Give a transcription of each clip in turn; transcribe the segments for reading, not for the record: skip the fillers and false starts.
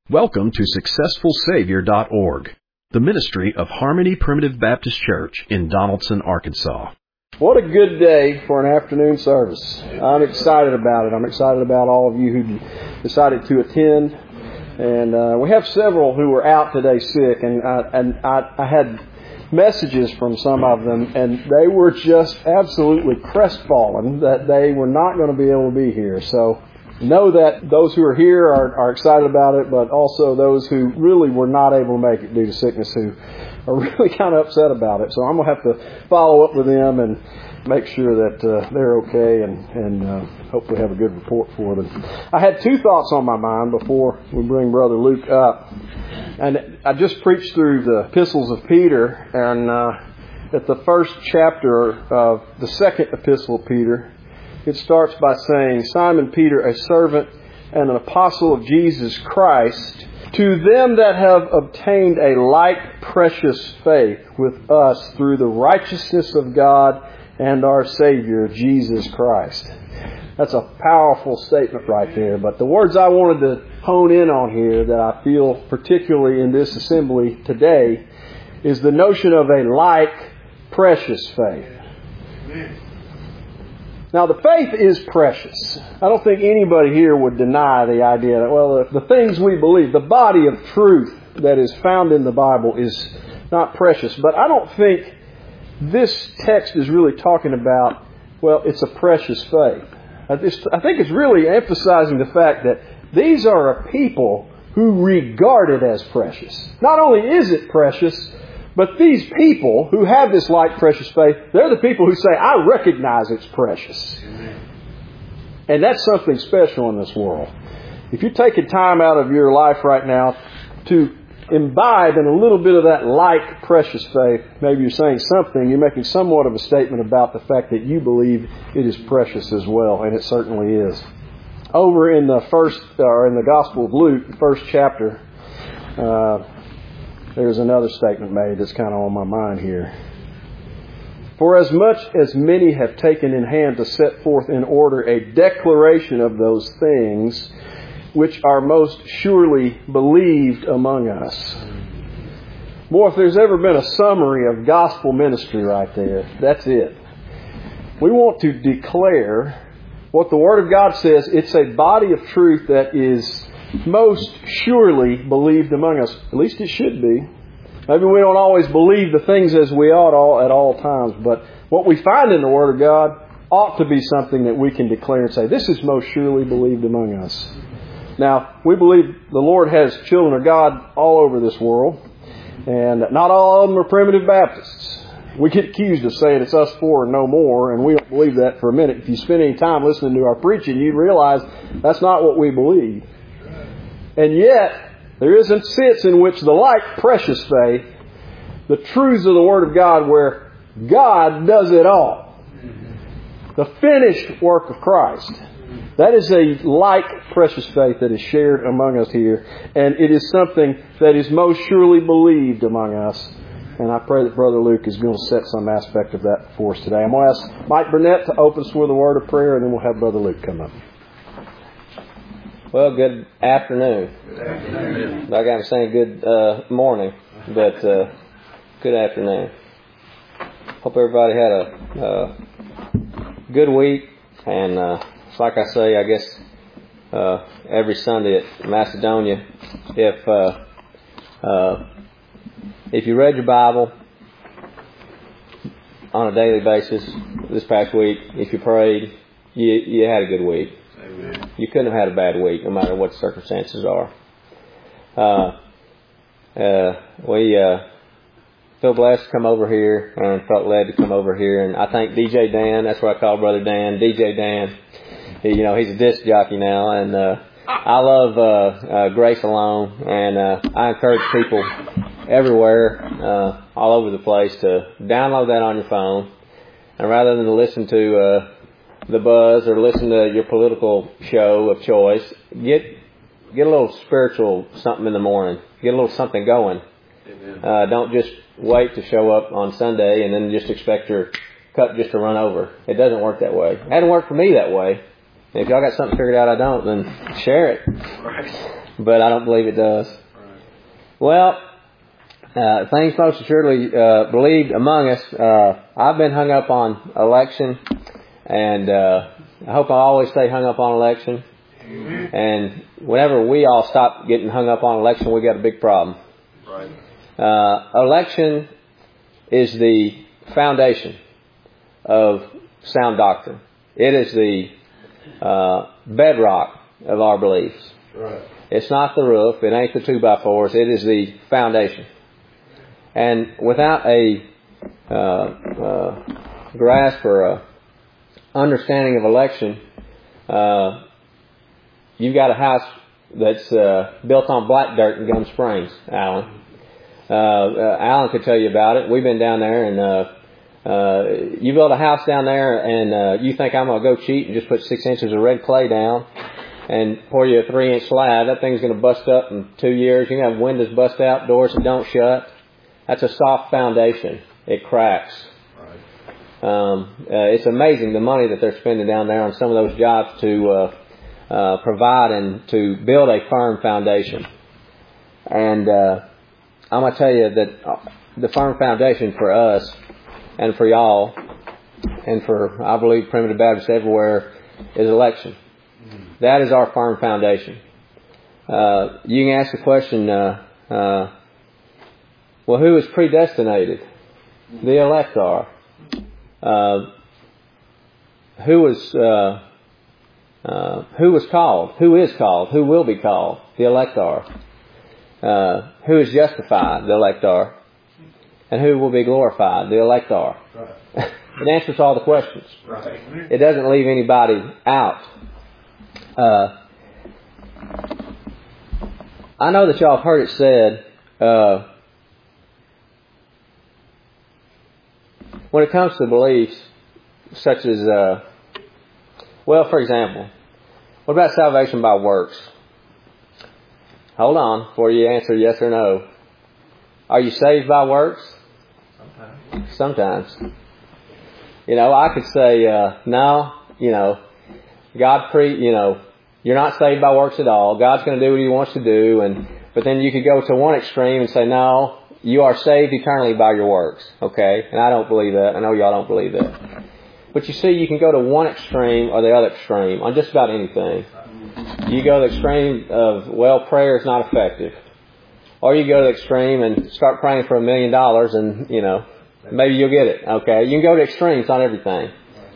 Welcome to SuccessfulSavior.org, the ministry of Harmony Primitive Baptist Church in Donaldson, Arkansas. What a good day for an afternoon service. I'm excited about it. I'm excited about all of you who decided to attend. And we have several who were out today sick, and I had messages from some of them, and they were just absolutely crestfallen that they were not going to be able to be here. So know that those who are here are excited about it, but also those who really were not able to make it due to sickness who are really kind of upset about it. So I'm going to have to follow up with them and make sure that they're okay and hopefully have a good report for them. I had two thoughts on my mind before we bring Brother Luke up. And I just preached through the epistles of Peter, and at the first chapter of the second epistle of Peter, it starts by saying, Simon Peter, a servant and an apostle of Jesus Christ, to them that have obtained a like precious faith with us through the righteousness of God and our Savior, Jesus Christ. That's a powerful statement right there. But the words I wanted to hone in on here that I feel particularly in this assembly today is the notion of a like precious faith. Amen. Now, the faith is precious. I don't think anybody here would deny the idea that, well, the things we believe, the body of truth that is found in the Bible is not precious. But I don't think this text is really talking about, well, it's a precious faith. I think it's really emphasizing the fact that these are a people who regard it as precious. Not only is it precious, but these people who have this like precious faith, they're the people who say, I recognize it's precious. Amen. And that's something special in this world. If you're taking time out of your life right now to imbibe in a little bit of that like precious faith, maybe you're saying something, you're making somewhat of a statement about the fact that you believe it is precious as well, and it certainly is. Over in the in the Gospel of Luke, the first chapter, there's another statement made that's kind of on my mind here. For as much as many have taken in hand to set forth in order a declaration of those things which are most surely believed among us. Boy, if there's ever been a summary of gospel ministry right there, that's it. We want to declare what the Word of God says. It's a body of truth that is most surely believed among us. At least it should be. Maybe we don't always believe the things as we ought at all times, but what we find in the Word of God ought to be something that we can declare and say, this is most surely believed among us. Now, we believe the Lord has children of God all over this world, and not all of them are primitive Baptists. We get accused of saying it's us four and no more, and we don't believe that for a minute. If you spend any time listening to our preaching, you'd realize that's not what we believe. And yet, there is a sense in which the like precious faith, the truths of the Word of God, where God does it all. The finished work of Christ. That is a like precious faith that is shared among us here. And it is something that is most surely believed among us. And I pray that Brother Luke is going to set some aspect of that for us today. I'm going to ask Mike Burnett to open us with a word of prayer, and then we'll have Brother Luke come up. Well, good afternoon. Good afternoon. Like I'm saying good morning, but good afternoon. Hope everybody had a good week. And like I say, I guess every Sunday at Macedonia, if you read your Bible on a daily basis this past week, if you prayed, you had a good week. Amen. You couldn't have had a bad week, no matter what the circumstances are. We feel blessed to come over here and felt led to come over here. And I thank DJ Dan, that's what I call Brother Dan, DJ Dan. He's a disc jockey now, and I love Grace Alone, and I encourage people everywhere, all over the place, to download that on your phone, and rather than to listen to the buzz or listen to your political show of choice, get a little spiritual something in the morning. Get a little something going. Don't just wait to show up on Sunday and then just expect your cup just to run over. It doesn't work that way. It hadn't worked for me that way. And if y'all got something figured out I don't, then share it. but I don't believe it does. Well, things most assuredly believed among us. I've been hung up on election, and I hope I always stay hung up on election. And whenever we all stop getting hung up on election, we got a big problem. Right. Election is the foundation of sound doctrine. It is the bedrock of our beliefs. Right. It's not the roof. It ain't the 2x4s. It is the foundation. And without a grasp or a understanding of election, you've got a house that's built on black dirt in Gum Springs, Alan. Alan could tell you about it. We've been down there, and you build a house down there, and you think I'm going to go cheat and just put 6 inches of red clay down and pour you a 3-inch slab. That thing's going to bust up in 2 years. You're going to have windows bust out, doors that don't shut. That's a soft foundation. It cracks. It's amazing the money that they're spending down there on some of those jobs to provide and to build a firm foundation. And I'm going to tell you that the firm foundation for us and for y'all and for, I believe, Primitive Baptists everywhere is election. That is our firm foundation. You can ask the question, well, who is predestinated? The elect are. Who was called? Who is called? Who will be called? The elect are. Who is justified? The elect are. And who will be glorified? The elect are. Right. It answers all the questions. Right. It doesn't leave anybody out. I know that y'all have heard it said, when it comes to beliefs such as, well, for example, what about salvation by works? Hold on before you answer yes or no. Are you saved by works? Sometimes. You know, I could say, no, you know, you're not saved by works at all. God's going to do what He wants to do. But then you could go to one extreme and say, no, you are saved eternally by your works. Okay? And I don't believe that. I know y'all don't believe that. But you see, you can go to one extreme or the other extreme on just about anything. You go to the extreme of, well, prayer is not effective. Or you go to the extreme and start praying for $1 million and, you know, maybe you'll get it. Okay? You can go to extremes on everything.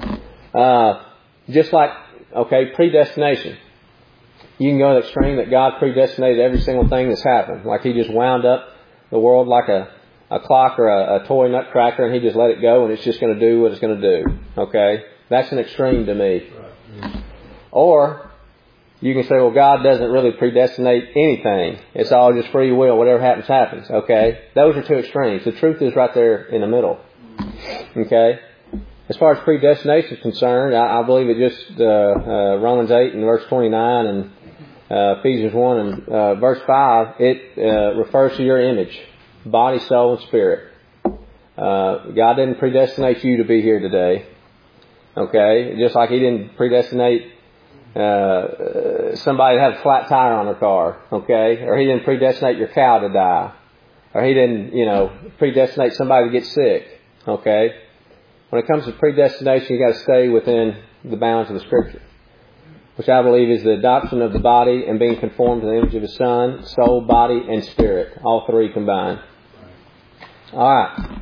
Just like, okay, predestination. You can go to the extreme that God predestinated every single thing that's happened. Like He just wound up the world like a clock or a toy nutcracker, and He just let it go, and it's just going to do what it's going to do. Okay? That's an extreme to me. Or you can say, well, God doesn't really predestinate anything. It's all just free will. Whatever happens, happens. Okay? Those are two extremes. The truth is right there in the middle. Okay? As far as predestination is concerned, I believe it just Romans 8 and verse 29 and Ephesians 1 and verse 5, it refers to your image, body, soul, and spirit. God didn't predestinate you to be here today. Okay? Just like He didn't predestinate somebody to have a flat tire on their car. Okay? Or He didn't predestinate your cow to die. Or He didn't, predestinate somebody to get sick. Okay? When it comes to predestination, you've got to stay within the bounds of the Scripture, which I believe is the adoption of the body and being conformed to the image of His Son, soul, body, and spirit, all three combined. All right.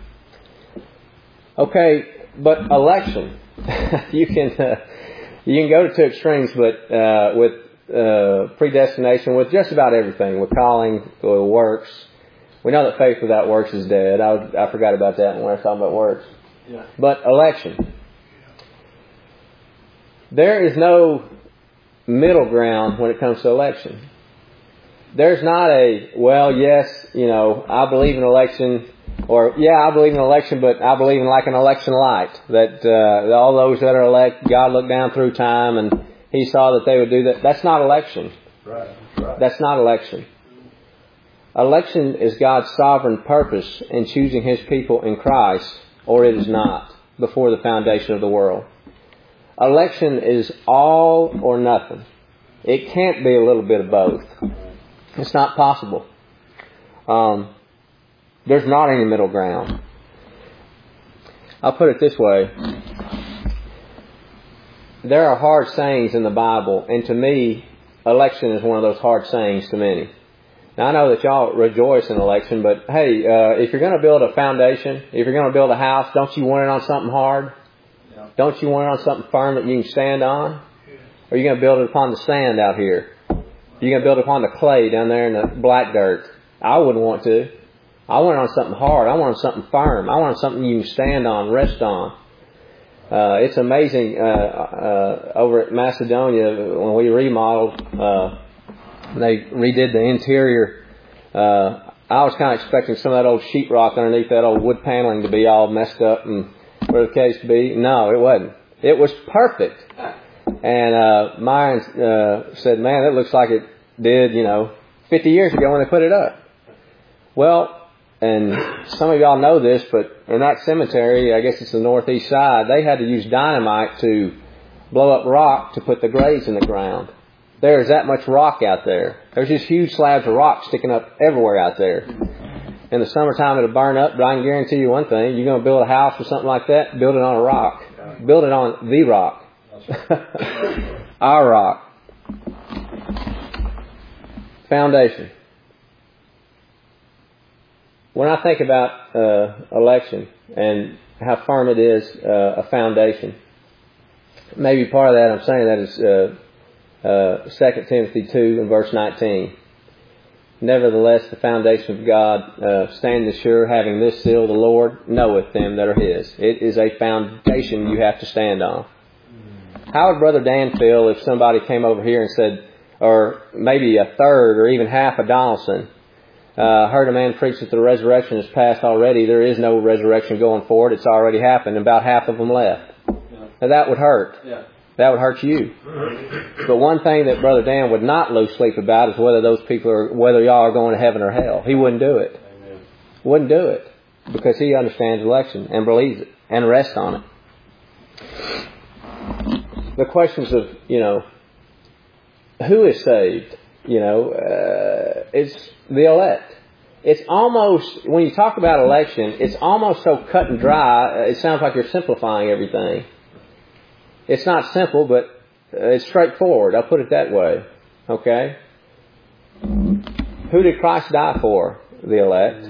Okay, but election, you can go to two extremes, but with predestination, with just about everything, with calling, with works. We know that faith without works is dead. I forgot about that when I was talking about works. Yeah. But election. There is no middle ground when it comes to election. There's not a, well, yes, I believe in election, or, yeah, I believe in election, but I believe in like an election light, that all those that are elect, God looked down through time and He saw that they would do that. That's not election. Right. That's not election. Election is God's sovereign purpose in choosing His people in Christ, or it is not, before the foundation of the world. Election is all or nothing. It can't be a little bit of both. It's not possible. There's not any middle ground. I'll put it this way. There are hard sayings in the Bible, and to me, election is one of those hard sayings to many. Now, I know that y'all rejoice in election, but hey, if you're going to build a foundation, if you're going to build a house, don't you want it on something hard? Yeah. Don't you want it on something firm that you can stand on? Yeah. Or are you going to build it upon the sand out here? You're going to build it upon the clay down there in the black dirt? I wouldn't want to. I want it on something hard. I want it on something firm. I want it on something you can stand on, rest on. It's amazing, over at Macedonia, when we remodeled, they redid the interior. I was kind of expecting some of that old sheetrock underneath that old wood paneling to be all messed up and whatever the case to be. No, it wasn't. It was perfect. And Myron said, man, that looks like it did, 50 years ago when they put it up. Well, and some of y'all know this, but in that cemetery, I guess it's the northeast side, they had to use dynamite to blow up rock to put the graves in the ground. There's that much rock out there. There's just huge slabs of rock sticking up everywhere out there. In the summertime, it'll burn up, but I can guarantee you one thing. You're going to build a house or something like that, build it on a rock. Build it on the rock. Our rock. Foundation. When I think about election and how firm it is, a foundation, maybe part of that I'm saying that is 2 Timothy 2 and verse 19. Nevertheless, the foundation of God standeth sure, having this seal, the Lord knoweth them that are His. It is a foundation you have to stand on. How would Brother Dan feel if somebody came over here and said, or maybe a third or even half of Donaldson, heard a man preach that the resurrection is past already. There is no resurrection going forward. It's already happened. And about half of them left. Now that would hurt. Yeah. That would hurt you. But one thing that Brother Dan would not lose sleep about is whether those people whether y'all are going to heaven or hell. He wouldn't do it. Amen. Wouldn't do it. Because he understands election and believes it and rests on it. The questions of, who is saved? It's the elect. It's almost, when you talk about election, it's almost so cut and dry, it sounds like you're simplifying everything. It's not simple, but it's straightforward. I'll put it that way. Okay? Who did Christ die for? The elect.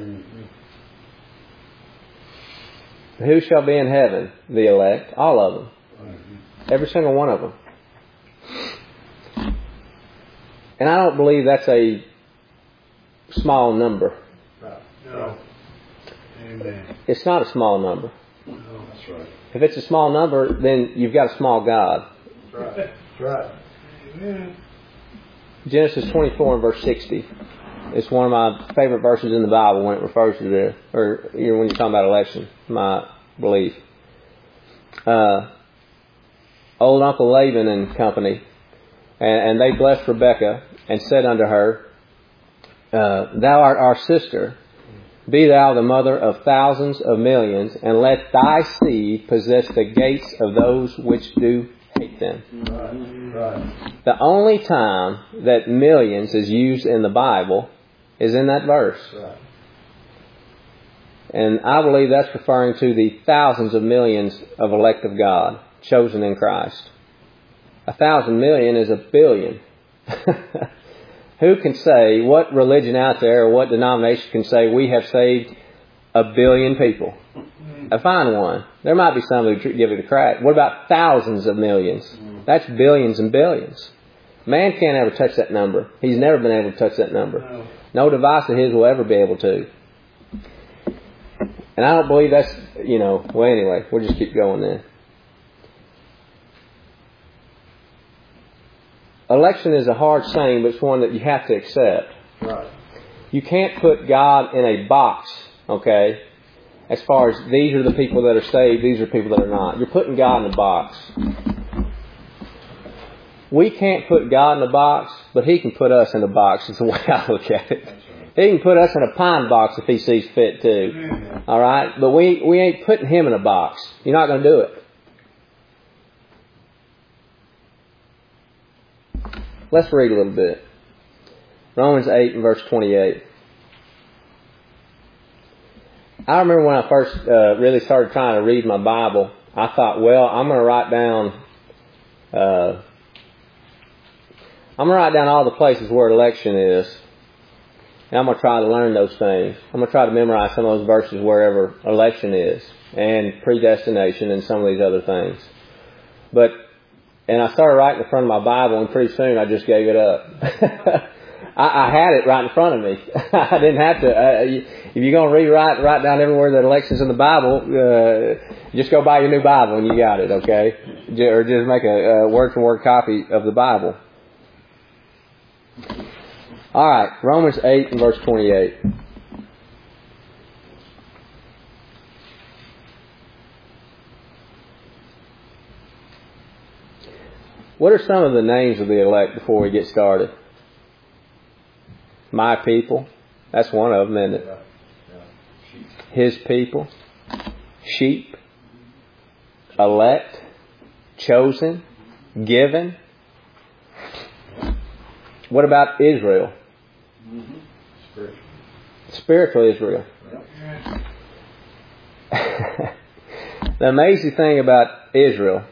Who shall be in heaven? The elect. All of them. Every single one of them. And I don't believe that's a small number. No. Amen. It's not a small number. No, that's right. If it's a small number, then you've got a small God. That's right. That's right. Amen. Genesis 24 and verse 60. It's one of my favorite verses in the Bible when it refers to this, or when you're talking about election, my belief. Old Uncle Laban and company, and they blessed Rebekah and said unto her, Thou art our sister. Be thou the mother of thousands of millions, and let thy seed possess the gates of those which do hate them. Right. The only time that millions is used in the Bible is in that verse. Right. And I believe that's referring to the thousands of millions of elect of God, chosen in Christ. 1,000 million is a billion. Who can say, what religion out there or what denomination can say we have saved 1 billion people? Find one. There might be some who give it a crack. What about thousands of millions? That's billions and billions. Man can't ever touch that number. He's never been able to touch that number. No device of his will ever be able to. And I don't believe that's, well, anyway, we'll just keep going then. Election is a hard saying, but it's one that you have to accept. Right. You can't put God in a box, okay, as far as these are the people that are saved, these are people that are not. You're putting God in a box. We can't put God in a box, but He can put us in a box, is the way I look at it. He can put us in a pine box if He sees fit too. All right? But we ain't putting Him in a box. You're not going to do it. Let's read a little bit. Romans 8 and verse 28. I remember when I first really started trying to read my Bible, I thought, well, I'm going to write down all the places where election is. And I'm going to try to learn those things. I'm going to try to memorize some of those verses wherever election is, and predestination and some of these other things. And I started writing in front of my Bible, and pretty soon I just gave it up. I had it right in front of me. I didn't have to. If you're going to write down everywhere that election's in the Bible, just go buy your new Bible and you got it, okay? Or just make a word-for-word copy of the Bible. All right, Romans 8 and verse 28. What are some of the names of the elect before we get started? My people. That's one of them, isn't it? His people. Sheep. Elect. Chosen. Given. What about Israel? Spiritual Israel. The amazing thing about Israel,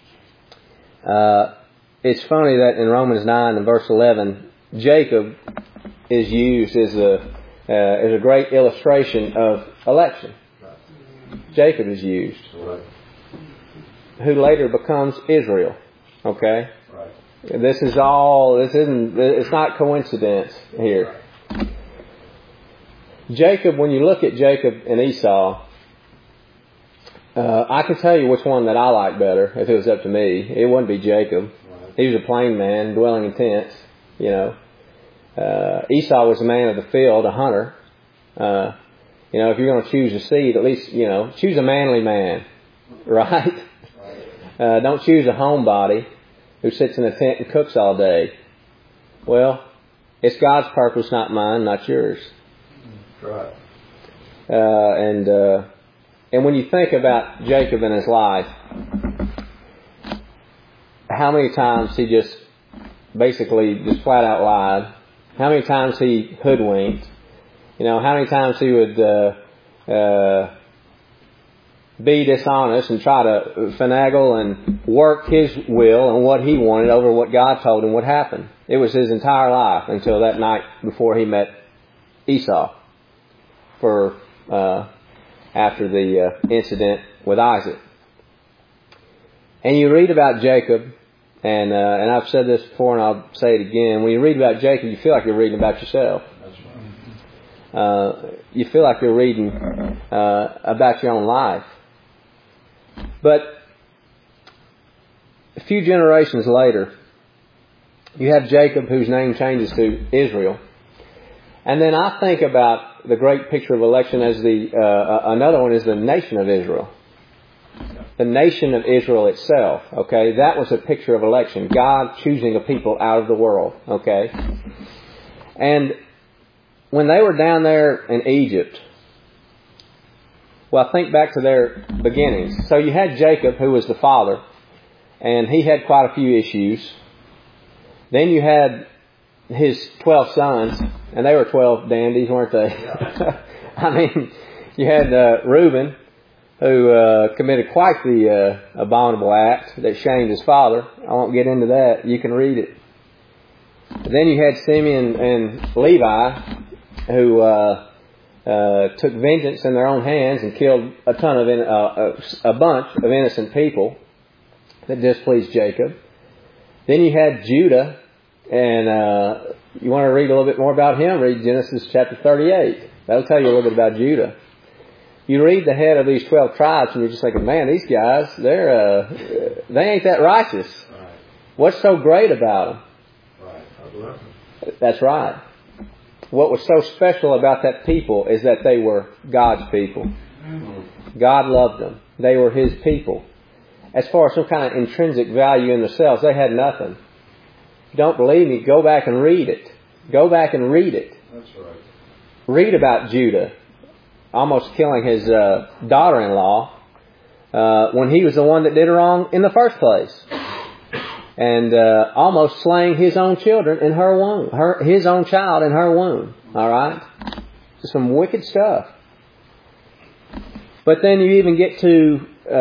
it's funny that in Romans 9 and verse 11, Jacob is used as a great illustration of election. Jacob is used, who later becomes Israel. Okay? It's not coincidence here. Jacob, when you look at Jacob and Esau, I can tell you which one that I like better if it was up to me. It wouldn't be Jacob. He was a plain man, dwelling in tents, you know. Esau was a man of the field, a hunter. If you're going to choose a seed, at least, choose a manly man, right? Don't choose a homebody who sits in a tent and cooks all day. Well, it's God's purpose, not mine, not yours. Right. And when you think about Jacob in his life, how many times he just flat out lied? How many times he hoodwinked? How many times he would be dishonest and try to finagle and work his will and what he wanted over what God told him would happen. It was his entire life until that night before he met Esau after the incident with Isaac. And you read about Jacob, and I've said this before and I'll say it again. When you read about Jacob, you feel like you're reading about yourself. You feel like you're reading about your own life. But a few generations later, you have Jacob, whose name changes to Israel. And then I think about the great picture of election as another one is the nation of Israel. The nation of Israel itself, okay? That was a picture of election. God choosing a people out of the world, okay? And when they were down there in Egypt, well, think back to their beginnings. So you had Jacob, who was the father, and he had quite a few issues. Then you had his 12 sons, and they were 12 dandies, weren't they? Yeah. I mean, you had Reuben, who committed quite the abominable act that shamed his father. I won't get into that. You can read it. Then you had Simeon and Levi, who took vengeance in their own hands and killed a bunch of innocent people that displeased Jacob. Then you had Judah, and you want to read a little bit more about him, read Genesis chapter 38. That'll tell you a little bit about Judah. You read the head of these 12 tribes, and you're just thinking, man, these guys, they ain't that righteous. Right. What's so great about them? Right. That's right. What was so special about that people is that they were God's people. God loved them. They were His people. As far as some kind of intrinsic value in themselves, they had nothing. If you don't believe me, go back and read it. Go back and read it. That's right. Read about Judah almost killing his daughter-in-law when he was the one that did wrong in the first place. and almost slaying his own children in her womb, his own child in her womb. All right, some wicked stuff. But then you even get to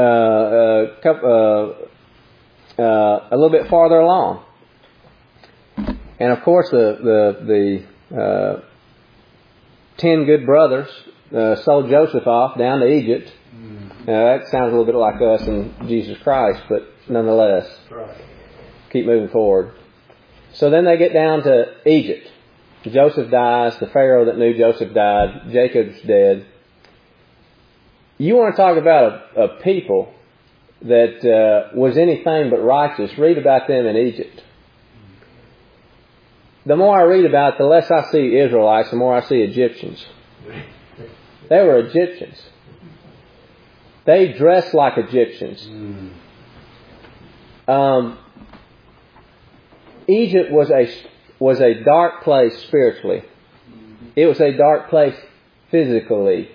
a little bit farther along, and of course the 10 good brothers sold Joseph off down to Egypt. That sounds a little bit like us and Jesus Christ, but nonetheless, keep moving forward. So then they get down to Egypt. Joseph dies. The Pharaoh that knew Joseph died. Jacob's dead. You want to talk about a people that was anything but righteous. Read about them in Egypt. The more I read about it, the less I see Israelites, the more I see Egyptians. They were Egyptians. They dressed like Egyptians. Egypt was a dark place spiritually. It was a dark place physically.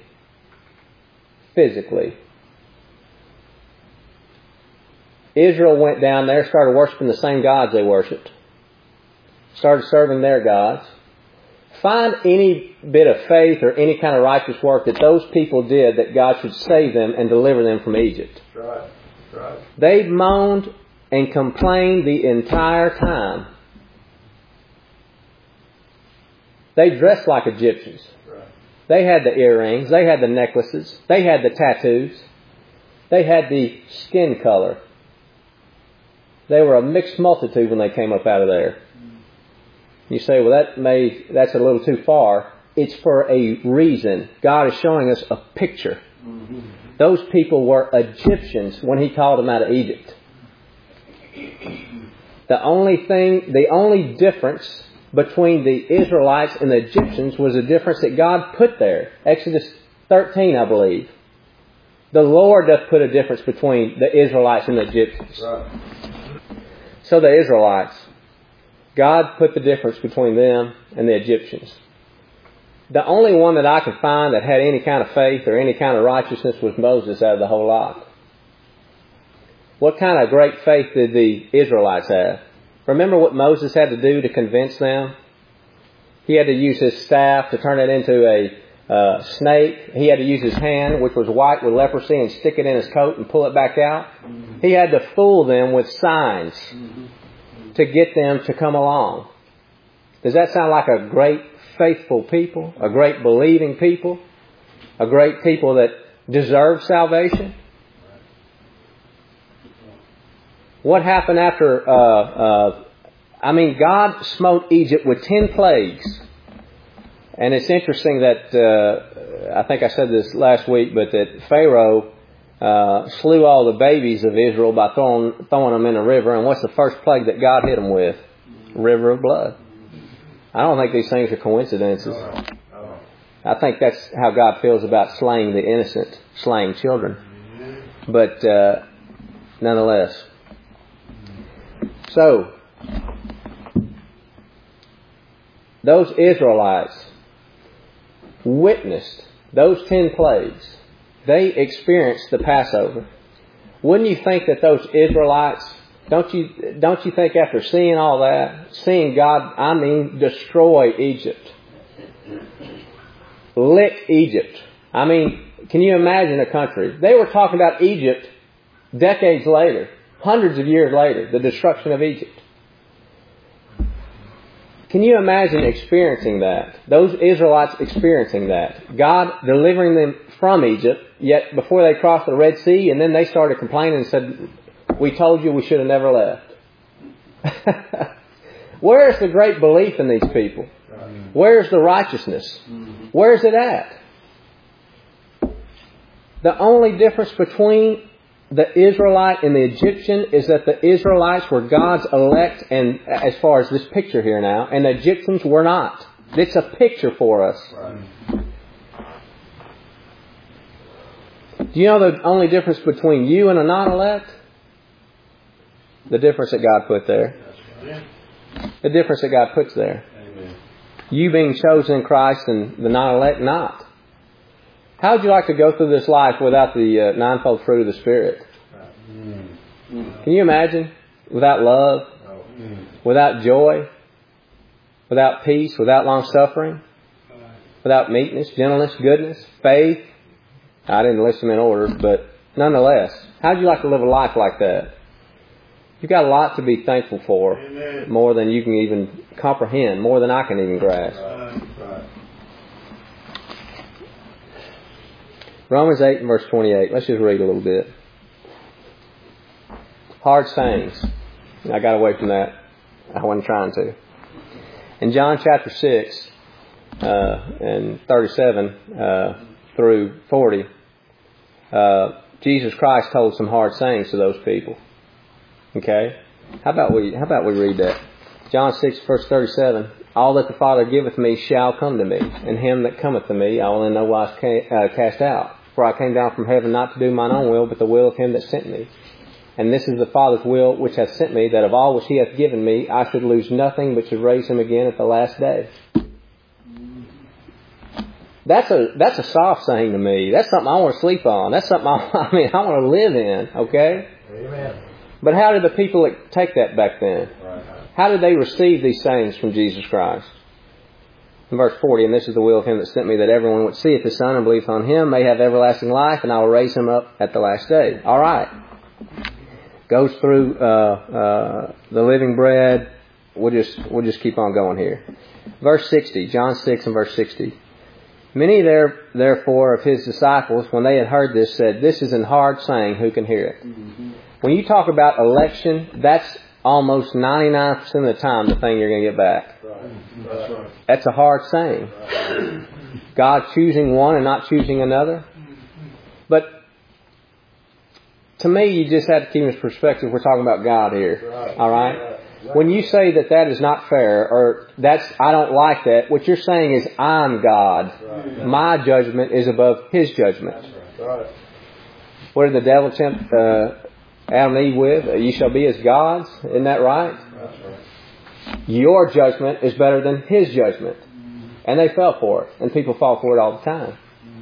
Israel went down there, started worshiping the same gods they worshipped. Started serving their gods. Find any bit of faith or any kind of righteous work that those people did that God should save them and deliver them from Egypt. Right. They moaned and complained the entire time. They dressed like Egyptians. Right. They had the earrings. They had the necklaces. They had the tattoos. They had the skin color. They were a mixed multitude when they came up out of there. You say, well, that's a little too far. It's for a reason. God is showing us a picture. Those people were Egyptians when He called them out of Egypt. The only difference between the Israelites and the Egyptians was a difference that God put there. Exodus 13, I believe. The Lord doth put a difference between the Israelites and the Egyptians. Right. So the Israelites, God put the difference between them and the Egyptians. The only one that I could find that had any kind of faith or any kind of righteousness was Moses out of the whole lot. What kind of great faith did the Israelites have? Remember what Moses had to do to convince them? He had to use his staff to turn it into a snake. He had to use his hand, which was white with leprosy, and stick it in his coat and pull it back out. He had to fool them with signs to get them to come along. Does that sound like a great faithful people? A great believing people? A great people that deserve salvation? What happened after... God smote Egypt with 10 plagues. And it's interesting that... I think I said this last week, but that Pharaoh slew all the babies of Israel by throwing them in a river. And what's the first plague that God hit them with? River of blood. I don't think these things are coincidences. I think that's how God feels about slaying the innocent, slaying children. But nonetheless. So, those Israelites witnessed those 10 plagues. They experienced the Passover. Wouldn't you think that those Israelites, don't you think after seeing all that, seeing God, destroy Egypt, lick Egypt. Can you imagine a country? They were talking about Egypt decades later, hundreds of years later, the destruction of Egypt. Can you imagine experiencing that? Those Israelites experiencing that. God delivering them from Egypt, yet before they crossed the Red Sea, and then they started complaining and said, we told you we should have never left. Where is the great belief in these people? Where is the righteousness? Where is it at? The only difference between the Israelite and the Egyptian is that the Israelites were God's elect, and as far as this picture here now, and the Egyptians were not. It's a picture for us. Right. Do you know the only difference between you and a non-elect? The difference that God put there. The difference that God puts there. Amen. You being chosen in Christ and the non-elect not. How would you like to go through this life without the ninefold fruit of the Spirit? Can you imagine? without love, without joy, without peace, without long-suffering, without meekness, gentleness, goodness, faith. I didn't list them in order, but nonetheless, how would you like to live a life like that? You've got a lot to be thankful for, more than you can even comprehend, more than I can even grasp. Romans 8 and verse 28. Let's just read a little bit. Hard sayings. I got away from that. I wasn't trying to. In John chapter 6 and 37 through 40, Jesus Christ told some hard sayings to those people. Okay? How about we read that? John 6 verse 37. All that the Father giveth me shall come to me, and him that cometh to me I will in no wise cast out. For I came down from heaven not to do mine own will, but the will of him that sent me. And this is the Father's will which hath sent me, that of all which he hath given me I should lose nothing, but should raise him again at the last day. That's a soft saying to me. That's something I want to sleep on. That's something I want to live in. Okay? Amen. But how did the people take that back then? How did they receive these sayings from Jesus Christ? In verse 40, and this is the will of him that sent me, that everyone which seeth the Son and believeth on him may have everlasting life, and I will raise him up at the last day. All right. Goes through the living bread. We'll just keep on going here. Verse 60, John 6 and verse 60. Many therefore of his disciples, when they had heard this, said, This is an hard saying, who can hear it? Mm-hmm. When you talk about election, that's almost 99% of the time the thing you're going to get back. That's right. That's a hard saying. God choosing one and not choosing another. But to me, you just have to keep in perspective, we're talking about God here. All right? When you say that is not fair, or I don't like that, what you're saying is I'm God. My judgment is above his judgment. What did the devil tempt Adam and Eve with? You shall be as gods. Isn't that right? Your judgment is better than his judgment. And they fell for it. And people fall for it all the time.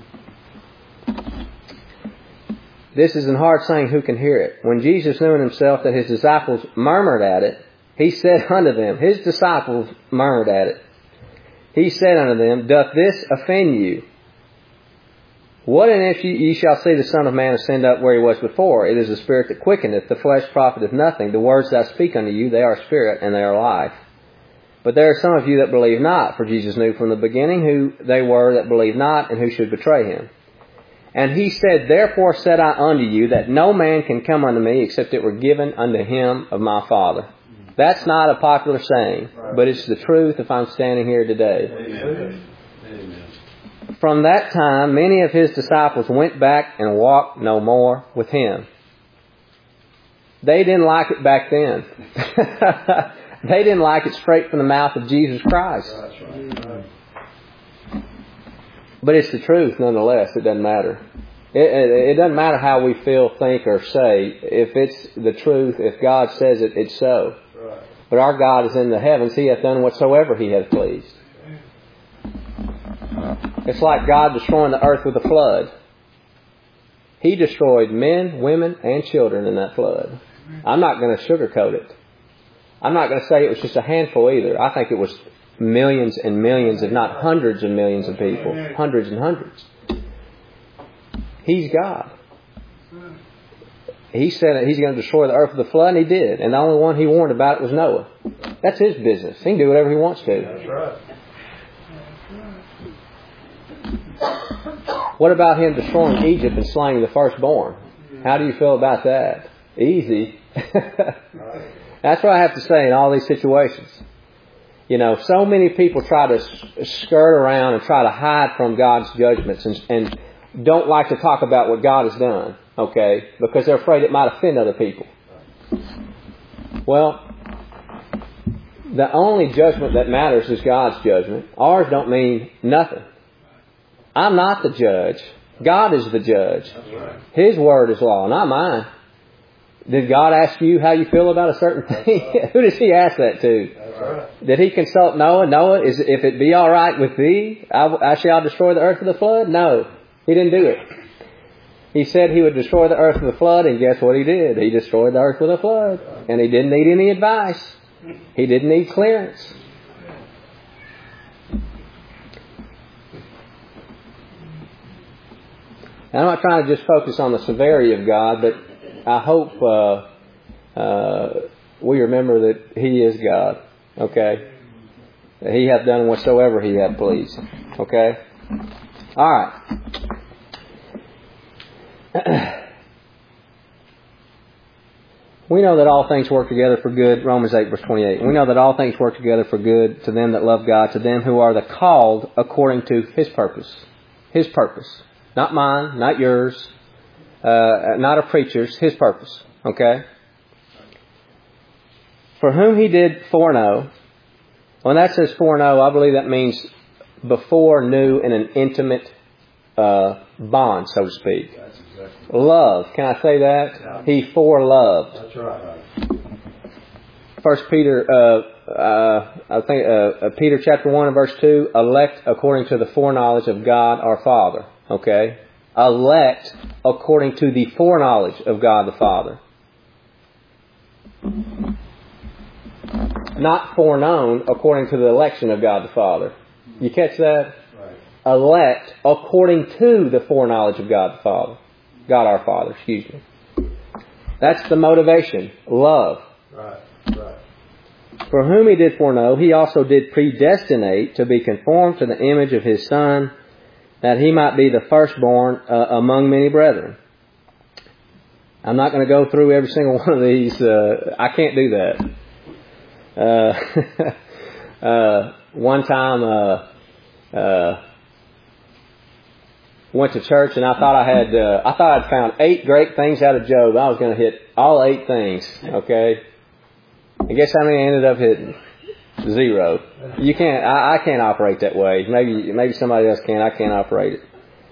This is an hard saying, who can hear it? When Jesus knew in himself that his disciples murmured at it, he said unto them, his disciples murmured at it. He said unto them, Doth this offend you? What and if ye shall see the Son of Man ascend up where he was before? It is the Spirit that quickeneth, the flesh profiteth nothing. The words that I speak unto you, they are spirit and they are life. But there are some of you that believe not, for Jesus knew from the beginning who they were that believed not, and who should betray him. And he said, Therefore said I unto you, that no man can come unto me, except it were given unto him of my Father. That's not a popular saying, but it's the truth if I'm standing here today. Amen. From that time, many of his disciples went back and walked no more with him. They didn't like it back then. They didn't like it straight from the mouth of Jesus Christ. But it's the truth nonetheless. It doesn't matter. It doesn't matter how we feel, think, or say. If it's the truth, if God says it, it's so. But our God is in the heavens. He hath done whatsoever he hath pleased. It's like God destroying the earth with a flood. He destroyed men, women, and children in that flood. I'm not going to sugarcoat it. I'm not going to say it was just a handful either. I think it was millions and millions, if not hundreds of millions of people. Hundreds and hundreds. He's God. He said that he's going to destroy the earth with a flood, and he did. And the only one he warned about it was Noah. That's his business. He can do whatever he wants to. That's right. What about him destroying Egypt and slaying the firstborn? How do you feel about that? Easy. That's what I have to say in all these situations. You know, so many people try to skirt around and try to hide from God's judgments and don't like to talk about what God has done, okay, because they're afraid it might offend other people. Well, the only judgment that matters is God's judgment. Ours don't mean nothing. I'm not the judge. God is the judge. His word is law, not mine. Did God ask you how you feel about a certain thing? Who does he ask that to? Did he consult Noah? Noah, if it be all right with thee, I shall destroy the earth with a flood? No, he didn't do it. He said He would destroy the earth with a flood, and guess what He did? He destroyed the earth with a flood. And He didn't need any advice. He didn't need clearance. And I'm not trying to just focus on the severity of God, but I hope we remember that He is God. Okay? That He hath done whatsoever He hath pleased. Okay? All right. We know that all things work together for good. Romans 8 verse 28. We know that all things work together for good to them that love God, to them who are the called according to His purpose. His purpose. Not mine, not yours, not a preacher's, His purpose. Okay? For whom He did foreknow. When that says foreknow, I believe that means before knew in an intimate bond, so to speak. That's exactly. Love. Can I say that? Yeah. He foreloved. That's right. First Peter, Peter chapter 1 and verse 2, elect according to the foreknowledge of God our Father. Okay? Elect according to the foreknowledge of God the Father. Not foreknown according to the election of God the Father. You catch that? Right. Elect according to the foreknowledge of God the Father. God our Father, excuse me. That's the motivation. Love. Right. Right. For whom He did foreknow, He also did predestinate to be conformed to the image of His Son, that He might be the firstborn among many brethren. I'm not going to go through every single one of these. I can't do that. One time, went to church and I thought I'd found 8 great things out of Job. I was going to hit all 8 things. Okay. And guess how many I ended up hitting? 0. You can't. I can't operate that way. Maybe somebody else can. I can't operate it.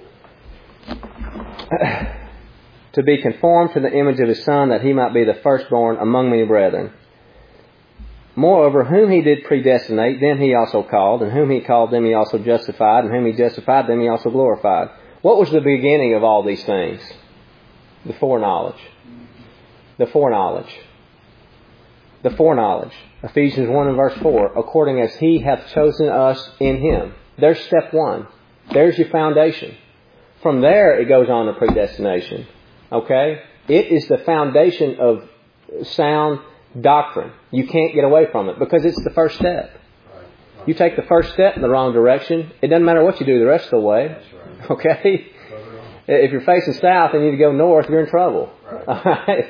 To be conformed to the image of His Son, that He might be the firstborn among many brethren. Moreover, whom He did predestinate, them He also called, and whom He called, them He also justified, and whom He justified, them He also glorified. What was the beginning of all these things? The foreknowledge. The foreknowledge. The foreknowledge. Ephesians 1 and verse 4. According as He hath chosen us in Him. There's step 1. There's your foundation. From there it goes on to predestination. Okay? It is the foundation of sound doctrine. You can't get away from it because it's the first step. You take the first step in the wrong direction, it doesn't matter what you do the rest of the way. Right. Okay? If you're facing south and you need to go north, you're in trouble. Right. All right?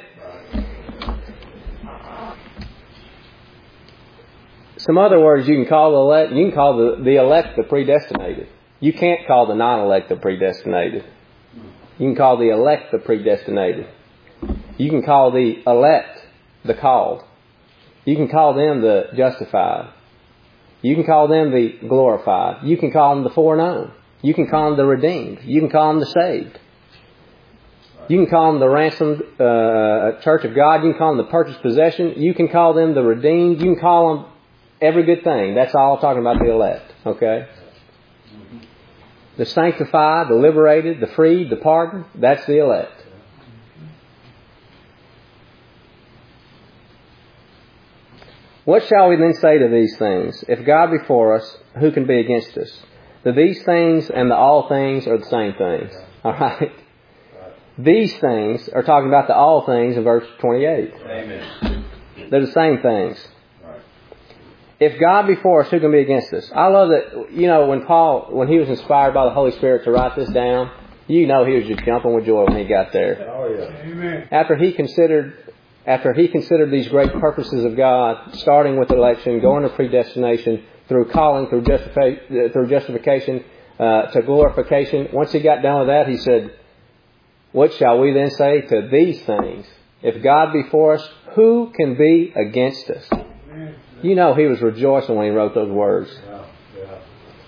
Some other words you can call the elect. You can call the elect the predestinated. You can't call the non-elect the predestinated. You can call the elect the predestinated. You can call the elect the called. You can call them the justified. You can call them the glorified. You can call them the foreknown. You can call them the redeemed. You can call them the saved. You can call them the ransomed church of God. You can call them the purchased possession. You can call them the redeemed. You can call them every good thing. That's all talking about the elect. Okay? The sanctified, the liberated, the freed, the pardoned. That's the elect. What shall we then say to these things? If God be for us, who can be against us? The these things and the all things are the same things. All right? These things are talking about the all things in verse 28. Amen. They're the same things. If God be for us, who can be against us? I love that, when he was inspired by the Holy Spirit to write this down, he was just jumping with joy when he got there. Oh, yeah. Amen. After he considered these great purposes of God, starting with election, going to predestination, through calling, through justification, to glorification. Once he got done with that, he said, what shall we then say to these things? If God be for us, who can be against us? He was rejoicing when he wrote those words. Yeah.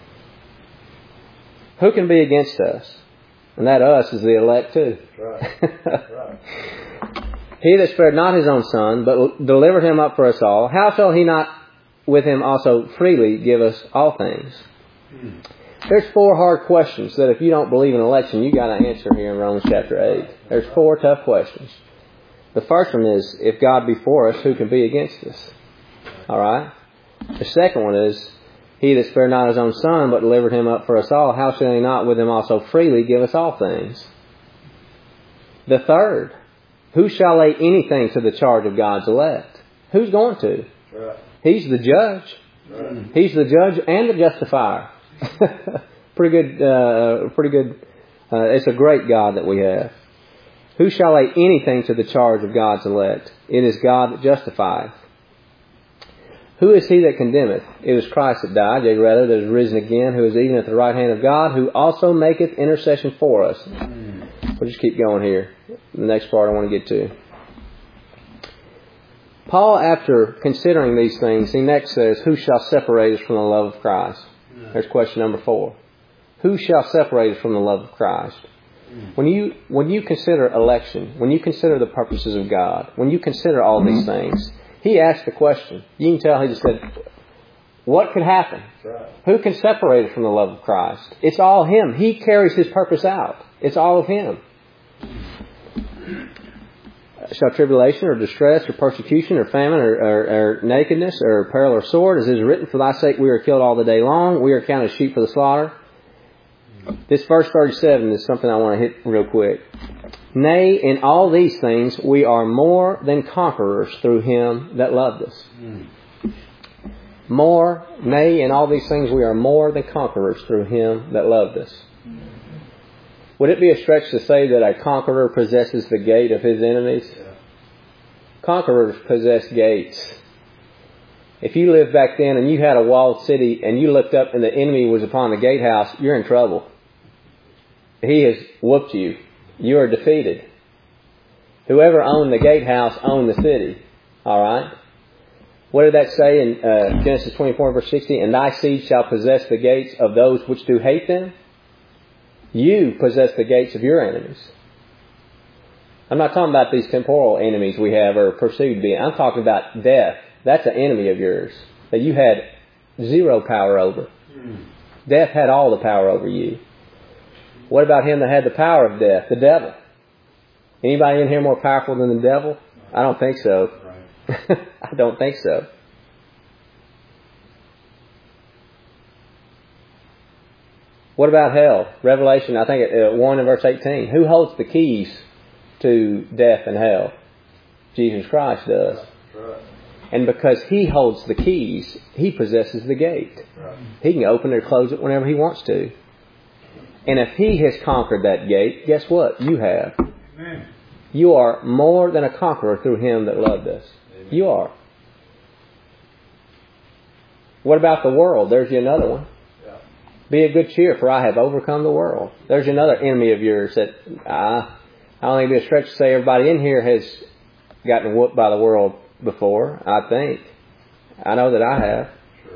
Who can be against us? And that us is the elect too. Right. Right. He that spared not his own Son, but delivered him up for us all, how shall he not with him also freely give us all things? There's 4 hard questions that if you don't believe in election, you got to answer here in Romans chapter 8. There's 4 tough questions. The first one is, if God be for us, who can be against us? All right? The second one is, he that spared not his own Son, but delivered him up for us all, how shall he not with him also freely give us all things? The third, who shall lay anything to the charge of God's elect? Who's going to? He's the judge. He's the judge and the justifier. Pretty good. It's a great God that we have. Who shall lay anything to the charge of God's elect? It is God that justifieth. Who is he that condemneth? It is Christ that died, yea rather, that is risen again, who is even at the right hand of God, who also maketh intercession for us. We'll just keep going here. The next part I want to get to. Paul, after considering these things, he next says, who shall separate us from the love of Christ? There's question number 4. Who shall separate us from the love of Christ? When you consider election, when you consider the purposes of God, when you consider all these things, he asked the question. You can tell he just said, what could happen? Who can separate us from the love of Christ? It's all Him. He carries His purpose out. It's all of Him. Shall tribulation or distress or persecution or famine or nakedness or peril or sword, as it is written, for thy sake we are killed all the day long, we are counted sheep for the slaughter. This verse 37 is something I want to hit real quick. Nay, in all these things we are more than conquerors through Him that loved us. Nay, in all these things we are more than conquerors through Him that loved us. Would it be a stretch to say that a conqueror possesses the gate of his enemies? Yeah. Conquerors possess gates. If you lived back then and you had a walled city and you looked up and the enemy was upon the gatehouse, you're in trouble. He has whooped you. You are defeated. Whoever owned the gatehouse owned the city. All right? What did that say in Genesis 24 verse 60? And thy seed shall possess the gates of those which do hate them. You possess the gates of your enemies. I'm not talking about these temporal enemies we have or perceived to be. I'm talking about death. That's an enemy of yours that you had zero power over. Death had all the power over you. What about him that had the power of death? The devil. Anybody in here more powerful than the devil? I don't think so. I don't think so. What about hell? Revelation, I think 1 and verse 18. Who holds the keys to death and hell? Jesus Christ does. Right. And because He holds the keys, He possesses the gate. Right. He can open or close it whenever He wants to. And if He has conquered that gate, guess what? You have. Amen. You are more than a conqueror through Him that loved us. Amen. You are. What about the world? There's you another one. Be of good cheer, for I have overcome the world. There's another enemy of yours that I don't think it'd be a stretch to say everybody in here has gotten whooped by the world before, I think. I know that I have.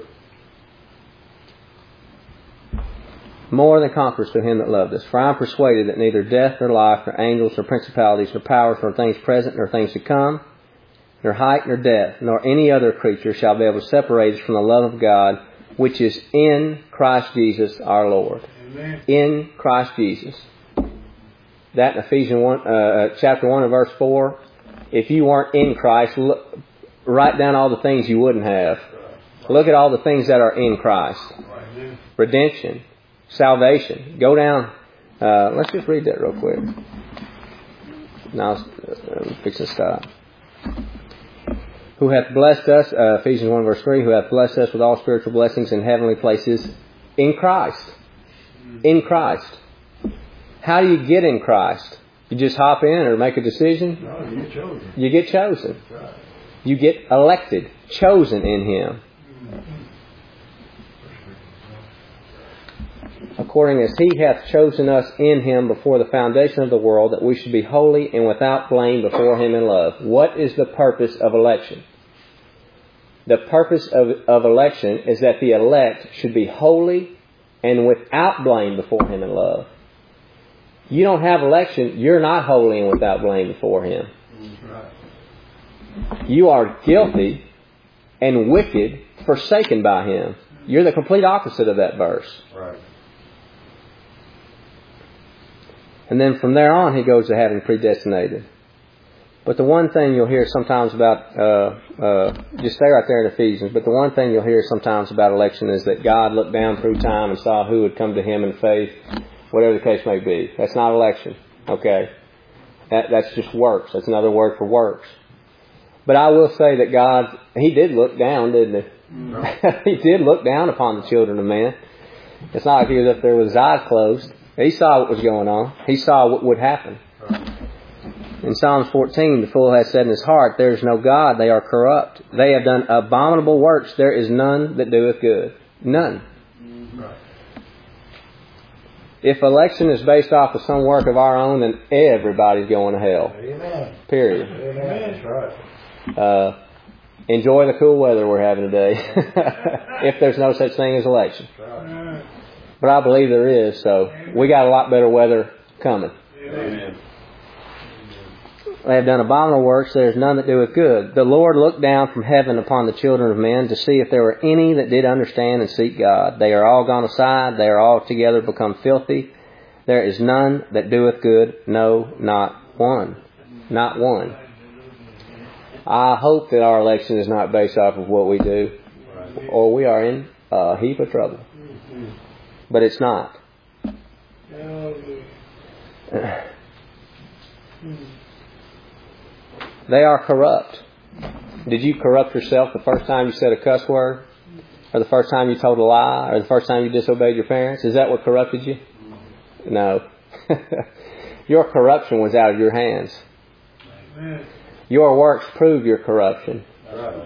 Sure. More than conquerors through Him that loved us. For I am persuaded that neither death nor life, nor angels, nor principalities, nor powers, nor things present, nor things to come, nor height, nor depth, nor any other creature shall be able to separate us from the love of God, which is in Christ Jesus our Lord. Amen. In Christ Jesus. That in Ephesians 1, chapter 1 and verse 4. If you weren't in Christ, write down all the things you wouldn't have. Look at all the things that are in Christ. Redemption. Salvation. Go down. Let's just read that real quick. Now I'm fixing to stop. Who hath blessed us, Ephesians 1 verse 3, who hath blessed us with all spiritual blessings in heavenly places in Christ. In Christ. How do you get in Christ? You just hop in or make a decision? No, you get chosen. You get chosen. Right. You get elected, chosen in Him. According as He hath chosen us in Him before the foundation of the world, that we should be holy and without blame before Him in love. What is the purpose of election? The purpose of election is that the elect should be holy and without blame before Him in love. You don't have election, you're not holy and without blame before Him. You are guilty and wicked, forsaken by Him. You're the complete opposite of that verse. Right. And then from there on, he goes to having predestinated. But the one thing you'll hear sometimes about, just stay right there in Ephesians, but the one thing you'll hear sometimes about election is that God looked down through time and saw who would come to Him in faith, whatever the case may be. That's not election, okay? That's just works. That's another word for works. But I will say that God, He did look down, didn't He? He did look down upon the children of men. It's not like He was up there with His eyes closed. He saw what was going on. He saw what would happen. In Psalms 14, the fool has said in his heart, there is no God, they are corrupt. They have done abominable works. There is none that doeth good. None. If election is based off of some work of our own, then everybody's going to hell. Amen. Period. Amen. That's right. Enjoy the cool weather we're having today. If there's no such thing as election. Right. But I believe there is, so we got a lot better weather coming. Amen. They have done abominable works, there is none that doeth good. The Lord looked down from heaven upon the children of men to see if there were any that did understand and seek God. They are all gone aside, they are all together become filthy. There is none that doeth good, no, not one. Not one. I hope that our election is not based off of what we do, or we are in a heap of trouble. But it's not. They are corrupt. Did you corrupt yourself the first time you said a cuss word? Or the first time you told a lie? Or the first time you disobeyed your parents? Is that what corrupted you? No. Your corruption was out of your hands. Your works prove your corruption. Right.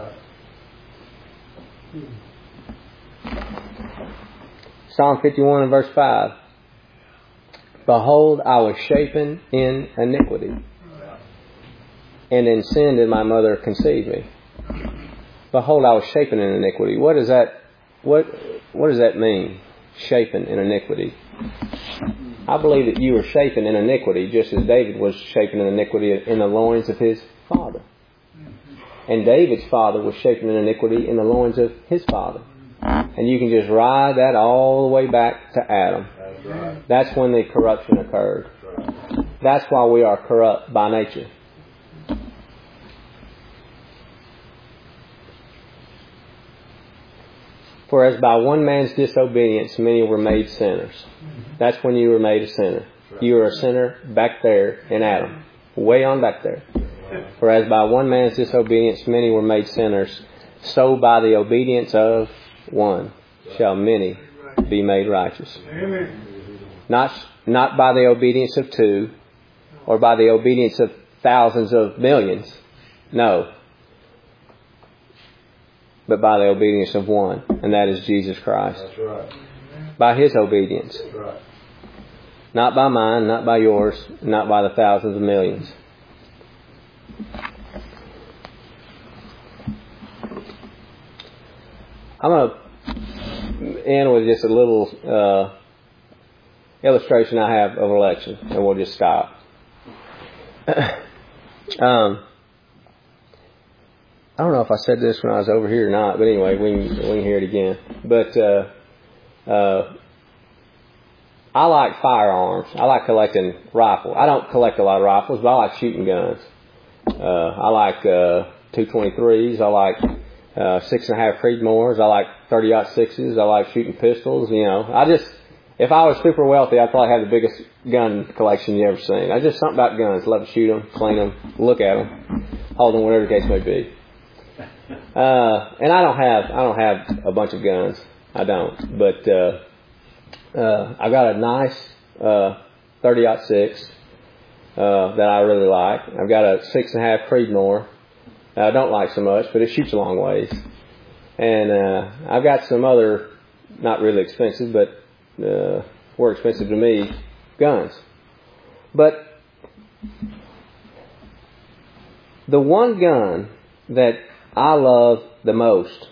Psalm 51 and verse 5. Behold, I was shapen in iniquity, and in sin did my mother conceive me. Behold, I was shapen in iniquity. What does that mean? Shapen in iniquity. I believe that you were shapen in iniquity just as David was shapen in iniquity in the loins of his father. And David's father was shapen in iniquity in the loins of his father. And you can just ride that all the way back to Adam. That's right. That's when the corruption occurred. That's why we are corrupt by nature. For as by one man's disobedience many were made sinners. That's when you were made a sinner. You were a sinner back there in Adam. Way on back there. For as by one man's disobedience many were made sinners, so by the obedience of one shall many be made righteous. Not by the obedience of two, or by the obedience of thousands of millions. No. But by the obedience of one, and that is Jesus Christ. That's right. By His obedience. That's right. Not by mine, not by yours, not by the thousands of millions. I'm going to end with just a little illustration I have of election, and we'll just stop. I don't know if I said this when I was over here or not, but anyway, we can hear it again. But I like firearms. I like collecting rifles. I don't collect a lot of rifles, but I like shooting guns. I like 223s. I like 6.5 Creedmoors. I like 30-06s. I like shooting pistols. You know, if I was super wealthy, I'd probably have the biggest gun collection you ever seen. I just something about guns. Love to shoot them, clean them, look at them, hold them, whatever the case may be. And I don't have a bunch of guns. I don't. But I got a nice 30-06 that I really like. I've got a 6.5 Creedmoor that I don't like so much, but it shoots a long ways. And I've got some other, not really expensive, but were expensive to me, guns. But the one gun that I love the most,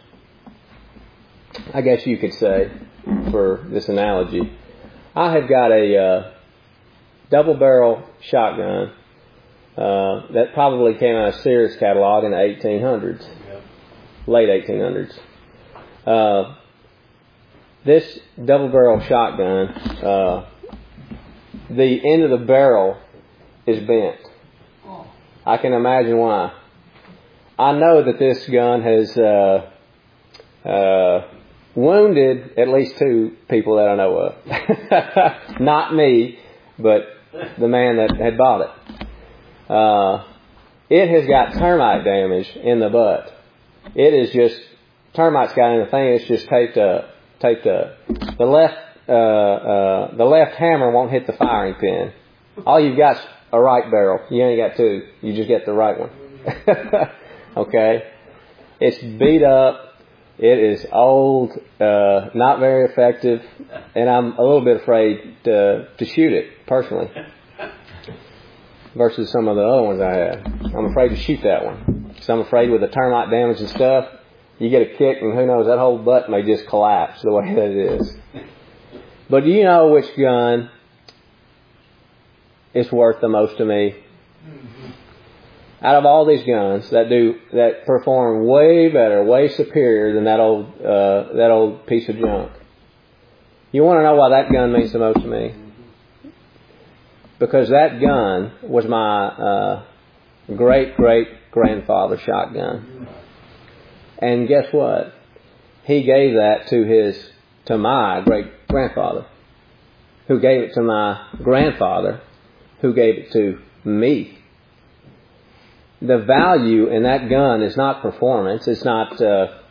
I guess you could say, for this analogy, I have got a double-barrel shotgun that probably came out of Sears catalog in the 1800s, late 1800s. This double-barrel shotgun the end of the barrel is bent. I can imagine why. I know that this gun has wounded at least 2 people that I know of. Not me, but the man that had bought it. It has got termite damage in the butt. It is just, termites got in the thing, it's just taped up. The left hammer won't hit the firing pin. All you've got's a right barrel. You ain't got 2. You just get the right one. Okay? It's beat up. It is old, not very effective, and I'm a little bit afraid to shoot it, personally, versus some of the other ones I had. I'm afraid to shoot that one, because I'm afraid with the termite damage and stuff, you get a kick and who knows, that whole butt may just collapse the way that it is. But do you know which gun is worth the most to me? Out of all these guns that perform way better, way superior than that old piece of junk. You want to know why that gun means the most to me? Because that gun was my great-great-grandfather's shotgun. And guess what? He gave that to my great-grandfather, who gave it to my grandfather, who gave it to me. The value in that gun is not performance. It's not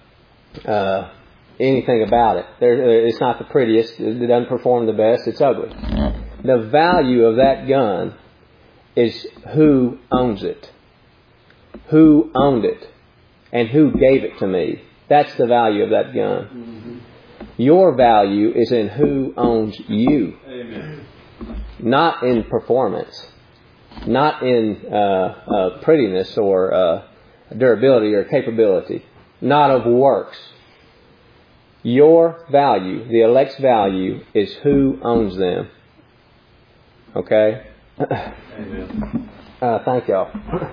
anything about it. It's not the prettiest. It doesn't perform the best. It's ugly. The value of that gun is who owns it, who owned it, and who gave it to me. That's the value of that gun. Mm-hmm. Your value is in who owns you. Amen. Not in performance. Not in prettiness or durability or capability. Not of works. Your value, the elect's value, is who owns them. Okay? Amen. Thank y'all.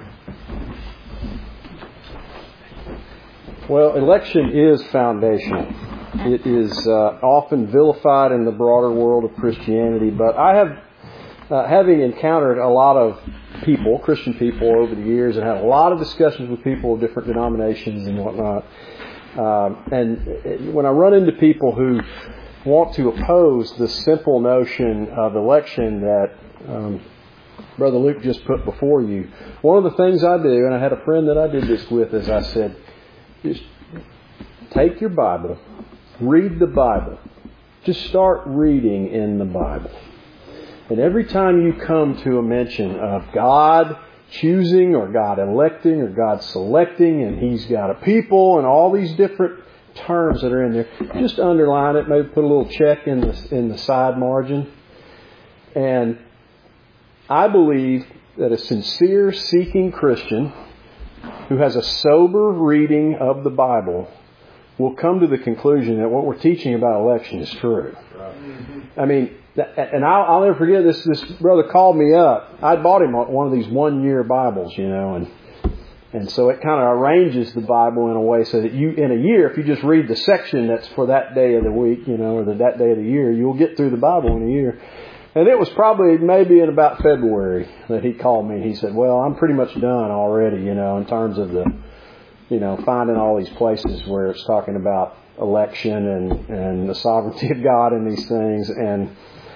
Well, election is foundational. It is often vilified in the broader world of Christianity, but I have having encountered a lot of people, Christian people over the years, and had a lot of discussions with people of different denominations and whatnot. And when I run into people who want to oppose the simple notion of election that Brother Luke just put before you, one of the things I do, and I had a friend that I did this with, is I said, just take your Bible, read the Bible. Just start reading in the Bible. And every time you come to a mention of God choosing or God electing or God selecting and He's got a people and all these different terms that are in there, just underline it, maybe put a little check in the side margin. And I believe that a sincere seeking Christian who has a sober reading of the Bible will come to the conclusion that what we're teaching about election is true. I mean, and I'll never forget this. This brother called me up. I bought him one of these 1-year Bibles, and so it kind of arranges the Bible in a way so that you, in a year, if you just read the section that's for that day of the week, or that day of the year, you'll get through the Bible in a year. And it was probably maybe in about February that he called me. He said, "Well, I'm pretty much done already, in terms of the, finding all these places where it's talking about election and the sovereignty of God and these things." And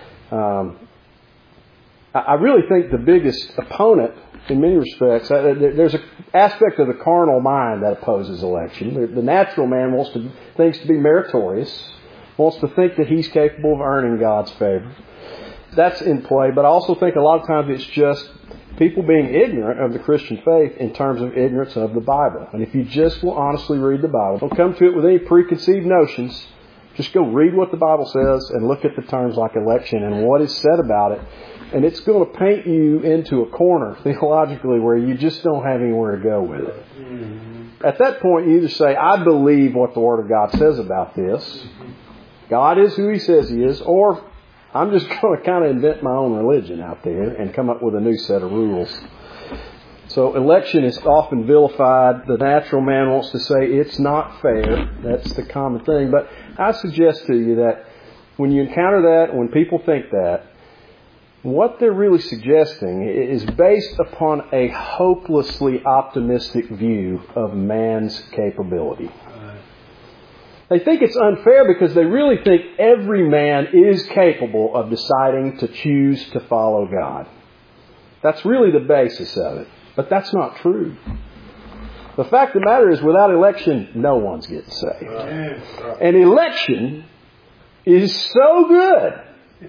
I really think the biggest opponent, in many respects, there's an aspect of the carnal mind that opposes election. The natural man wants things to be meritorious, wants to think that he's capable of earning God's favor. That's in play, but I also think a lot of times it's just people being ignorant of the Christian faith in terms of ignorance of the Bible. And if you just will honestly read the Bible, don't come to it with any preconceived notions. Just go read what the Bible says and look at the terms like election and what is said about it. And it's going to paint you into a corner theologically where you just don't have anywhere to go with it. Mm-hmm. At that point, you either say, I believe what the Word of God says about this. God is who He says He is. Or I'm just going to kind of invent my own religion out there and come up with a new set of rules. So election is often vilified. The natural man wants to say it's not fair. That's the common thing. But I suggest to you that when you encounter that, when people think that, what they're really suggesting is based upon a hopelessly optimistic view of man's capability. They think it's unfair because they really think every man is capable of deciding to choose to follow God. That's really the basis of it. But that's not true. The fact of the matter is, without election, no one's getting saved. And election is so good.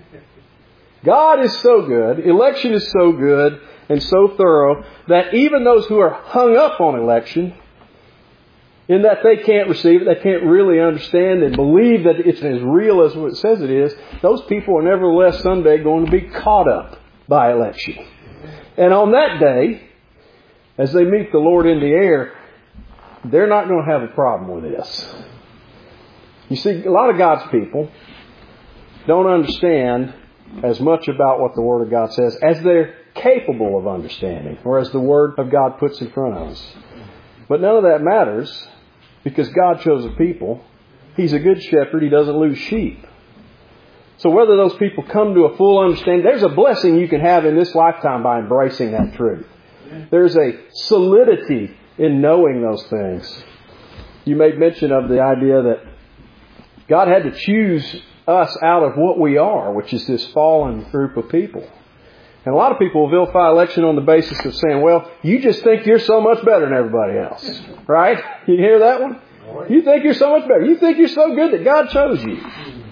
God is so good. Election is so good and so thorough that even those who are hung up on election, in that they can't receive it, they can't really understand and believe that it's as real as what it says it is, those people are nevertheless someday going to be caught up by election. And on that day, as they meet the Lord in the air, they're not going to have a problem with this. You see, a lot of God's people don't understand as much about what the Word of God says as they're capable of understanding, or as the Word of God puts in front of us. But none of that matters, because God chose a people. He's a good shepherd. He doesn't lose sheep. So whether those people come to a full understanding, there's a blessing you can have in this lifetime by embracing that truth. There's a solidity in knowing those things. You made mention of the idea that God had to choose us out of what we are, which is this fallen group of people. And a lot of people will vilify election on the basis of saying, well, you just think you're so much better than everybody else. Right? You hear that one? You think you're so much better. You think you're so good that God chose you.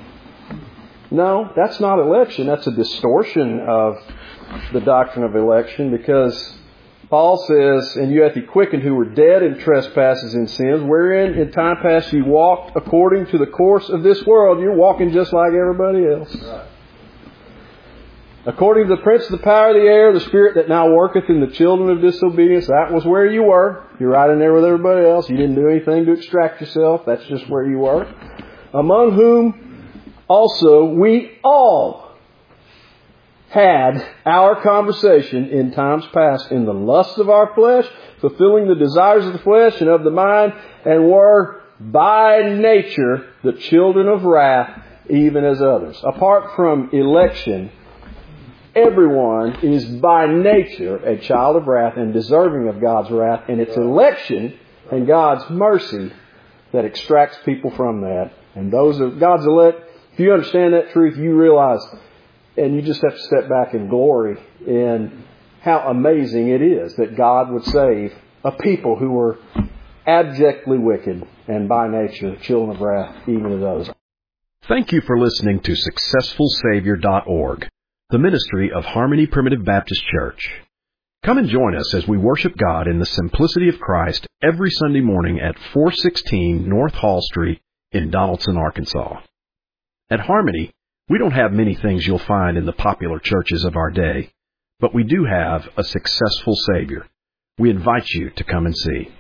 No, that's not election. That's a distortion of the doctrine of election, because Paul says, and you hath he quickened who were dead in trespasses and sins, wherein in time past you walked according to the course of this world. You're walking just like everybody else. Right. According to the prince of the power of the air, the spirit that now worketh in the children of disobedience. That was where you were. You're right in there with everybody else. You didn't do anything to extract yourself. That's just where you were. Among whom also we all had our conversation in times past in the lust of our flesh, fulfilling the desires of the flesh and of the mind, and were by nature the children of wrath, even as others. Apart from election, everyone is by nature a child of wrath and deserving of God's wrath, and it's election and God's mercy that extracts people from that. And those of God's elect, if you understand that truth, you realize, and you just have to step back in glory in how amazing it is that God would save a people who were abjectly wicked and by nature children of wrath, even as those. Thank you for listening to SuccessfulSavior.org, the ministry of Harmony Primitive Baptist Church. Come and join us as we worship God in the simplicity of Christ every Sunday morning at 416 North Hall Street in Donaldson, Arkansas. At Harmony, we don't have many things you'll find in the popular churches of our day, but we do have a successful Savior. We invite you to come and see.